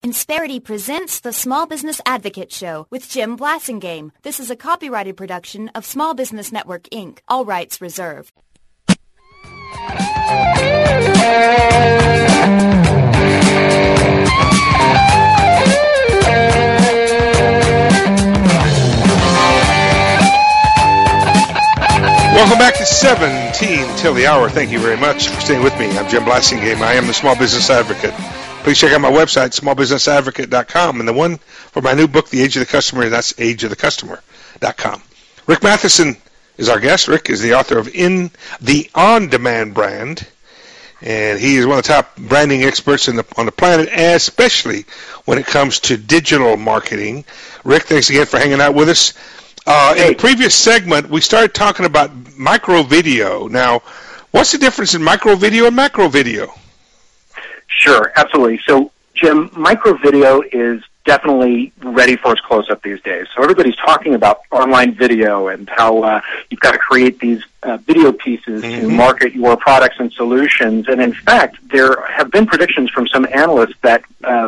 Insperity presents the Small Business Advocate Show with Jim Blasingame. This is a copyrighted production of Small Business Network, Inc. All rights reserved. Welcome back to 17 till the hour. Thank you very much for staying with me. I'm Jim Blasingame. I am the Small Business Advocate. Please check out my website, smallbusinessadvocate.com, and the one for my new book, The Age of the Customer, that's ageofthecustomer.com. Rick Matheson is our guest. Rick is the author of In the On-Demand Brand, and he is one of the top branding experts on the planet, especially when it comes to digital marketing. Rick, thanks again for hanging out with us. In the previous segment, we started talking about micro video. Now, what's the difference in micro video and macro video? Sure, absolutely. So, Jim, micro video is definitely ready for its close-up these days. So everybody's talking about online video and how you've got to create these video pieces to market your products and solutions. And in fact, there have been predictions from some analysts that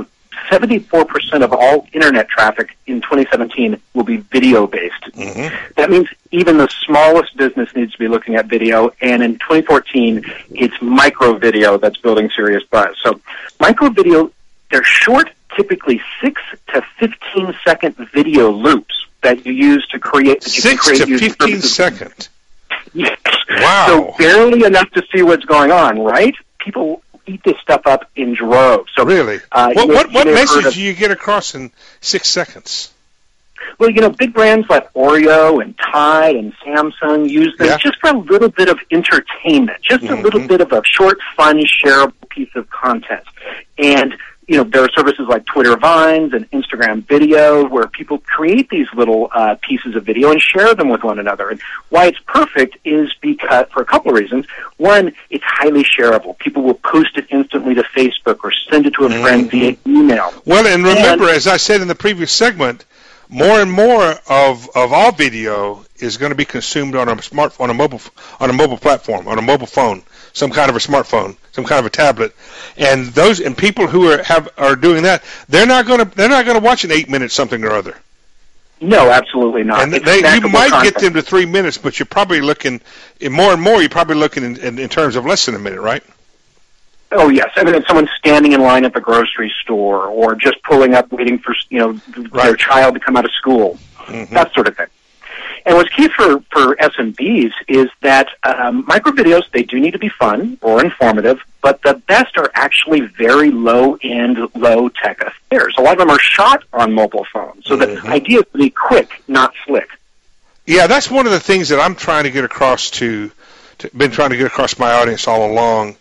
74% of all Internet traffic in 2017 will be video-based. That means even the smallest business needs to be looking at video, and in 2014, it's micro video that's building serious buzz. So micro video, they're short, typically 6 to 15-second video loops that you use to create. 6 to 15 seconds? Yes. Wow. So barely enough to see what's going on, right? People eat this stuff up in droves. So, really? What message do you get across in 6 seconds? Well, you know, big brands like Oreo and Tide and Samsung use them just for a little bit of entertainment, just a little bit of a short, fun, shareable piece of content. And, you know, there are services like Twitter Vines and Instagram Video where people create these little pieces of video and share them with one another. And why it's perfect is because, for a couple of reasons. One, it's highly shareable. People will post it instantly to Facebook or send it to a friend via email. Well, and remember, as I said in the previous segment, more and more of all video is going to be consumed on a mobile platform, on a mobile phone, some kind of a smartphone, some kind of a tablet, and people who are doing that, they're not going to watch an 8-minute something or other. No, absolutely not. And you might get them to 3 minutes, but you're probably looking more and more. You're probably looking in terms of less than a minute, right? Oh, yes. I mean, it's someone standing in line at the grocery store or just pulling up, waiting for, their child to come out of school, that sort of thing. And what's key for SMBs is that micro videos, they do need to be fun or informative, but the best are actually very low-end, low-tech affairs. A lot of them are shot on mobile phones, so the idea is to be quick, not slick. Yeah, that's one of the things that I'm trying to get across been trying to get across my audience all along,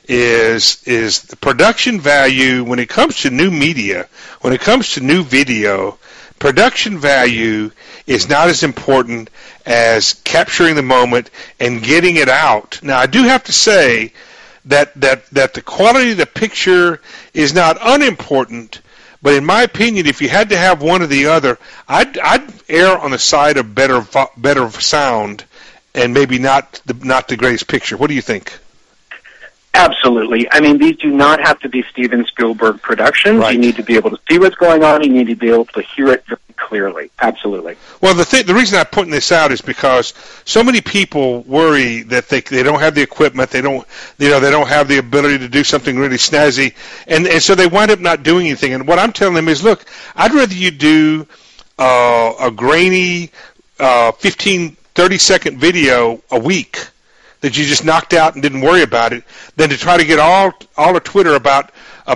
is the production value when it comes to new media, when it comes to new video. Production value is not as important as capturing the moment and getting it out. Now, I do have to say that the quality of the picture is not unimportant, but in my opinion, if you had to have one or the other, I'd err on the side of better sound and maybe not the greatest picture. What do you think? Absolutely. I mean, these do not have to be Steven Spielberg productions. Right. You need to be able to see what's going on. You need to be able to hear it very clearly. Absolutely. Well, the reason I'm putting this out is because so many people worry that they don't have the equipment, they don't have the ability to do something really snazzy, and so they wind up not doing anything. And what I'm telling them is, look, I'd rather you do a grainy 15, 30-second video a week that you just knocked out and didn't worry about it, than to try to get all of Twitter about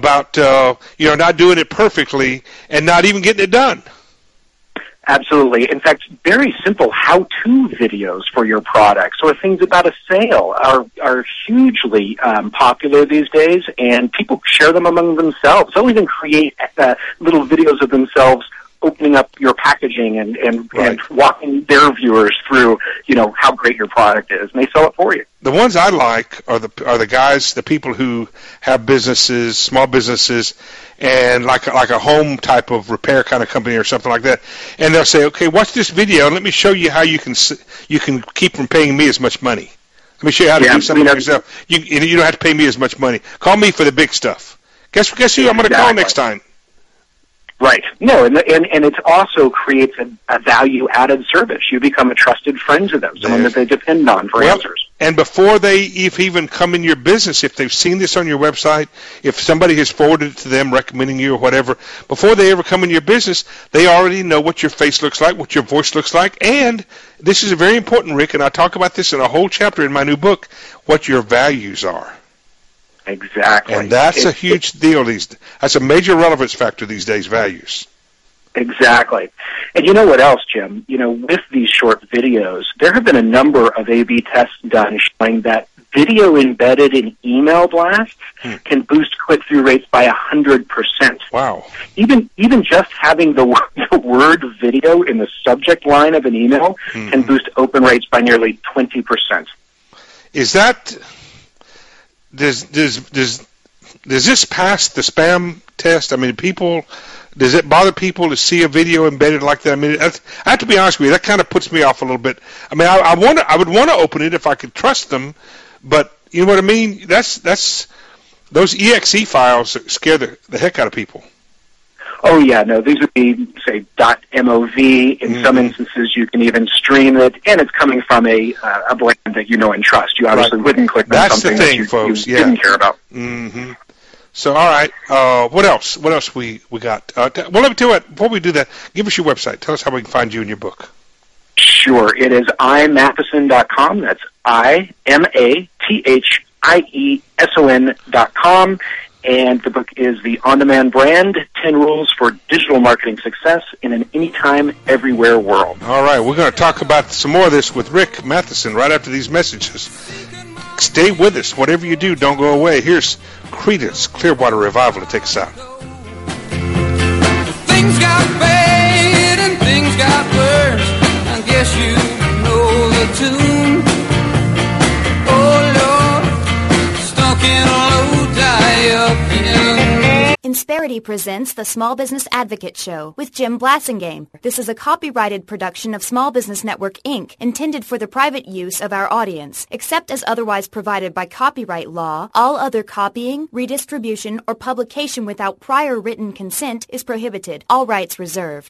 not doing it perfectly and not even getting it done. Absolutely. In fact, very simple how-to videos for your products or things about a sale are hugely popular these days, and people share them among themselves. They'll even create little videos of themselves opening up your packaging and walking their viewers through, how great your product is, and they sell it for you. The ones I like are the guys, the people who have businesses, small businesses, and like a home type of repair kind of company or something like that, and they'll say, okay, watch this video and let me show you how you can keep from paying me as much money. Let me show you how to do something for yourself. You don't have to pay me as much money. Call me for the big stuff. Guess who I'm going to call next time? Right. No, and it also creates a value-added service. You become a trusted friend to them, someone that they depend on for answers. And before they even come in your business, if they've seen this on your website, if somebody has forwarded it to them, recommending you or whatever, before they ever come in your business, they already know what your face looks like, what your voice looks like, and this is very important, Rick, and I talk about this in a whole chapter in my new book, what your values are. Exactly. And that's a huge deal. That's a major relevance factor these days, values. Exactly. And you know what else, Jim? With these short videos, there have been a number of A/B tests done showing that video embedded in email blasts can boost click-through rates by 100%. Wow. Even just having the word video in the subject line of an email can boost open rates by nearly 20%. Is that... Does this pass the spam test? I mean, does it bother people to see a video embedded like that? I mean, I have to be honest with you, that kind of puts me off a little bit. I mean, I would want to open it if I could trust them, but you know what I mean? That's those exe files that scare the heck out of people. Oh, yeah, no, these would be, say, .mov. In some instances, you can even stream it, and it's coming from a brand that you know and trust. You obviously wouldn't click on something that you didn't care about. Mm-hmm. So, all right, what else? What else we got? Well, let me tell you what, before we do that, give us your website. Tell us how we can find you and your book. Sure, it is imatheson.com. That's imatheson.com. And the book is The On-Demand Brand, 10 Rules for Digital Marketing Success in an Anytime, Everywhere World. All right, we're going to talk about some more of this with Rick Matheson right after these messages. Stay with us. Whatever you do, don't go away. Here's Creedence Clearwater Revival to take us out. Things got bad and things got worse. I guess you know the tune. Oh, Lord, stuck in a low Insperity presents the Small Business Advocate Show with Jim Blasingame. This is a copyrighted production of Small Business Network, Inc., intended for the private use of our audience. Except as otherwise provided by copyright law, all other copying, redistribution, or publication without prior written consent is prohibited. All rights reserved.